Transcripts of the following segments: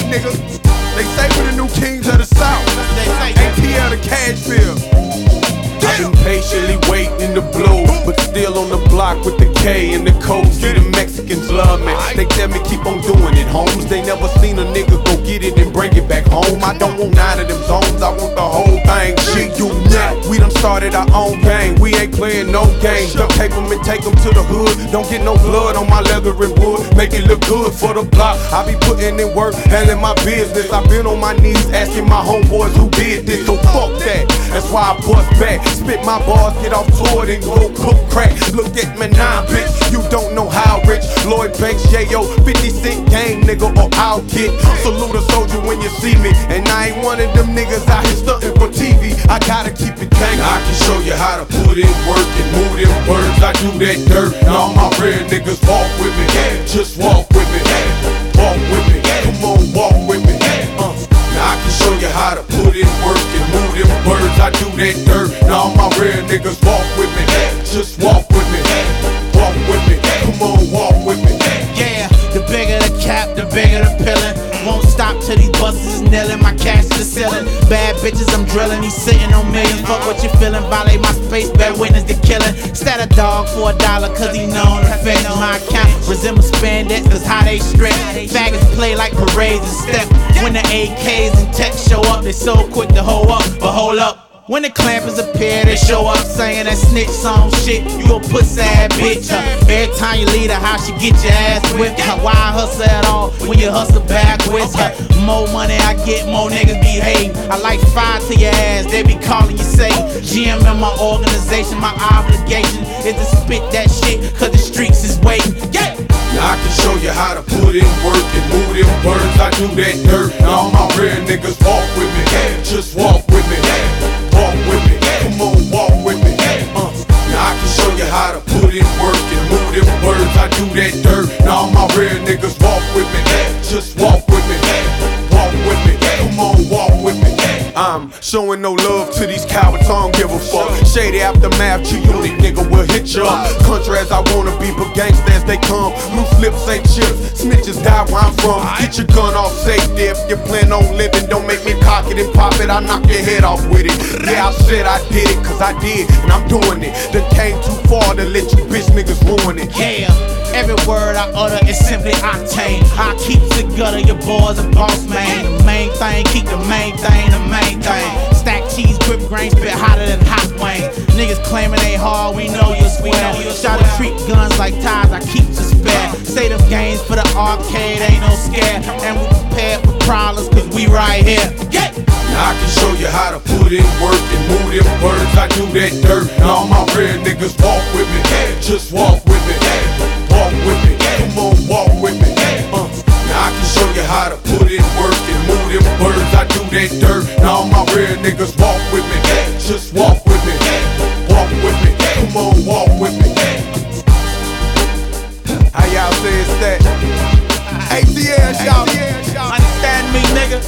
nigga. They say we the new kings of the South. ATL the Cashville. I've been patiently waiting to blow, but still on the block with the K and the coast. See, the Mexicans love me. They tell me keep on doing it, homes. They never seen a nigga go get it and bring it back home. I don't want none of them zones, I want the whole thing. Shit, you net. We done started our own game. We ain't playing no games. Duct tape them and take them to the hood. Don't get no blood on my leather and wood. Make it look good for the block. I be putting in work, handling my business. I've been on my knees asking my homeboys who did this. So fuck that. That's why I bust back. Spit my bars, get off tour, then go cook crack. Look at me now, bitch, you don't know how rich. Lloyd Banks, J.O., 50 Cent gang, nigga, or I'll get. Salute a soldier when you see me. And I ain't one of them niggas out here stunting for TV. I gotta keep it gang. I can show you how to put in work and move them birds. I do that dirt, and all my real niggas walk with me. Just walk with me, walk with me. Come on, walk with me. Now I can show you how to put in work and move them birds. I do that dirt, and all my real niggas walk with me. Just walk with me, walk with me. Come on, walk with me. Yeah, the bigger the cap, the bigger the pillin'. Won't stop till these buses is kneeling. My cash to the ceiling. Bad bitches I'm drilling. He's sitting on millions. Fuck what you feeling. Violate my space. Bad witness the killing. Stat a dog for $1 cause he known to fetch my account. Resemble spandex cause how they stretch. Faggots play like parades and step. When the AKs and tech show up, they so quick to hold up. But hold up. When the clampers appear, they show up saying that snitch song shit. You a pussy ass bitch. Every time you leave the house, you get your ass whipped. Why hustle at all when you hustle backwards? More money I get, more niggas be hating. I like fire to your ass, they be calling you Satan. GM in my organization, my obligation is to spit that shit, cause the streets is waiting. Yeah. Now I can show you how to put in work and move them birds. I do that dirt, and all my real niggas walk with me. Just walk with me. Walk with me, come on, walk with me. Now I can show you how to put in work and move them birds. I do that dirt, and all my real niggas walk with me. Just walk with me, walk with me. Come on, walk with me. I'm showing no love to these cowards, I don't give a fuck. Shady aftermath, G-Unit nigga will hit you up. Country as I wanna be, but gangsters they come. Loose lips ain't chips, snitches die where I'm from. Get your gun off safety if you plan on living. Don't make me cock it and pop it, I knock your head off with it. Yeah, I said I did it, cause I did, and I'm doing it. Done came too far to let you bitch niggas ruin it. Yeah, every word I utter is simply octane. I keep it gutter, your boys a boss man. The main thing, keep the main thing, the main thing. Stack cheese, whip grain, spit hotter than hot wings. Niggas claiming they hard, we know you're square. Shot to treat guns like ties, I keep to spare. Say them games for the arcade, ain't no scare. And we prepared for problems, cause we right here. Yeah. Now I can show you how to put in work and move them birds. I do that dirt, and all my real niggas walk with me. Just walk with me, walk with me. Come on, walk with me. Now I can show you how to put in work and move them birds. I do that dirt, and all my real niggas walk with me. Just walk with me, walk with me. Come on, walk with me. How y'all say it's that? ATL, y'all. Understand me, nigga?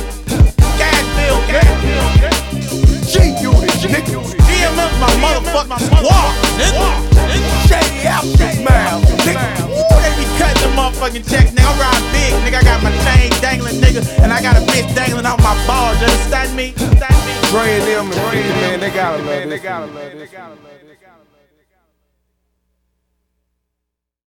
G-Unit, nigga. DMF my motherfucking squad, nigga. Shady aftermath, nigga. Ooh, they be cutting the motherfucking checks, nigga. I'm riding big, nigga. I got my chain dangling, nigga. And I got a bitch dangling off my balls. You understand me? Dre and them and 50, man, they gotta love this.